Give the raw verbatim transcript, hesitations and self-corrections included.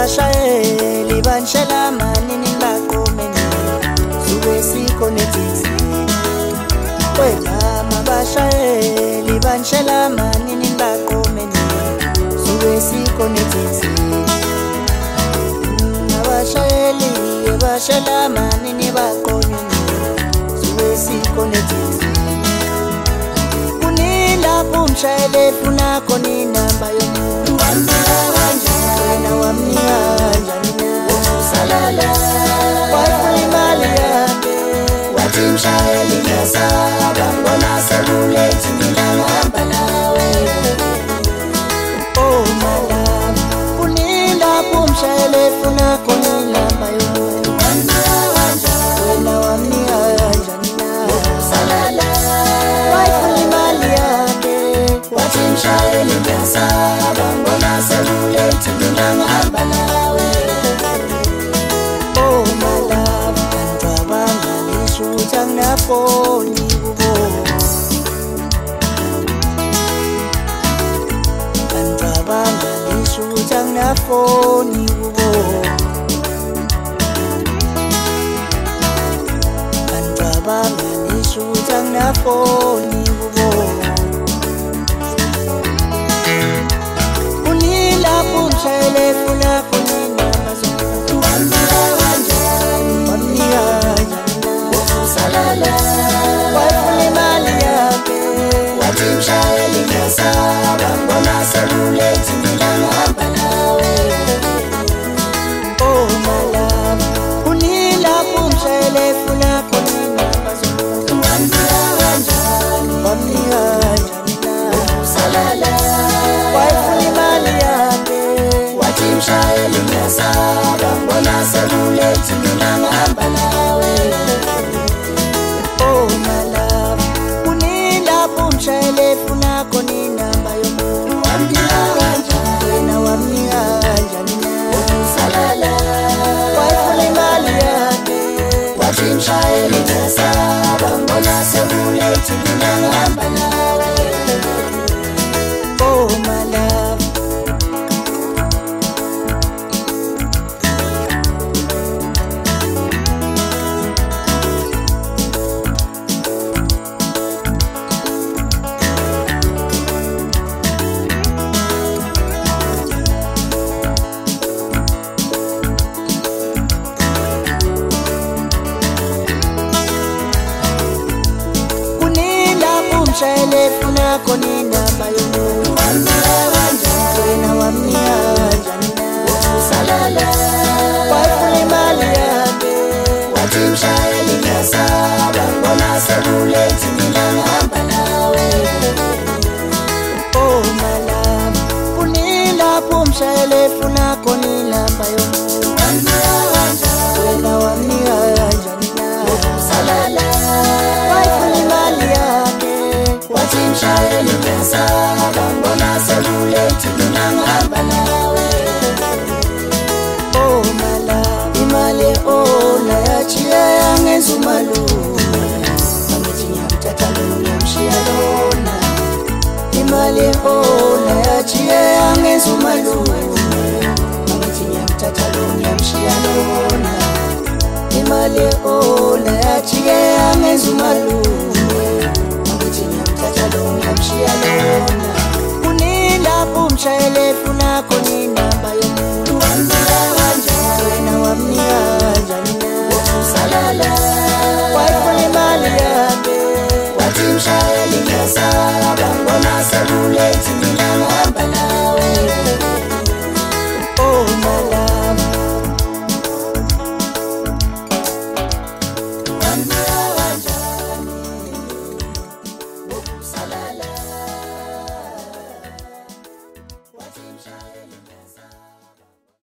abashayeli banishela manini baqomeni suke sikhonethisi wena abashayeli banishela manini baqomeni suke sikhonethisi abashayeli bashela manini baqomeni suke sikhonethisi kunila kumshayeli funa khona inamba yomuntu wena wamnika kanjani usalala wafuna imali yakhe wathi mshayeli ngesaba ngibona sekulethi mina ngihamba nawe oh madam kunila kumshayeli funa khona inamba yomuntu wena wamnika kanjani usalala wafuna imali yakhe wathi mshayeli ngesaba ngibona sekulethi mina ngihamba nawe oh my love ngicabanga ngishuthi angafoni kubo ngicabanga ngishuthi angafoni kubo ngicabanga ngishuthi angafoni kubo umshayeli funa khona inamba zomuntu wamnika kanjani wamnika kanjani usalala wafuna imali yakhe wathi mshayeli ngesaba ngibona sekulethi mina ngihamba nawe oh my love kunila umshayeli funa khona inamba zomuntu wamnika kanjani wamnika kanjani usalala wafuna imali yakhe mshayeli ngesaba ngibona sekulethi mina ngihamba nawe oh my love kunilapho umshayeli funa khona inamba yomuntu wamnika kanjani wena wamnika kanjani usalala wafuna imali yakhe wathi mshayeli ngesaba ngibona sekulethi mina ngihamba nawe oh my love umshayeli funa khona inamba yomuntu wamnika kanjani wena wamnika kanjani usalala wafuna imali yakhe wathi mshayeli ngesaba ngibona sekulethi mina ngihamba nawe oh my love kunilapho umshayeli funa khona inamba yomuntu wamnika kanjani wena wamnika kanjani usalala wafuna imali yakhe wathi mshayeli ngesaba ngibona sekulethi mina ngihamba nawe oh my love imali ona yachiya yangenza umalume angithi ngiyamthatha lona ngiyamshiya lona imali ona yachiya yangenza umalume angithi ngiyamthatha lona ngiyamshiya lona imali ona yachiya yangenza umalume kunilapho umshayeli funa khona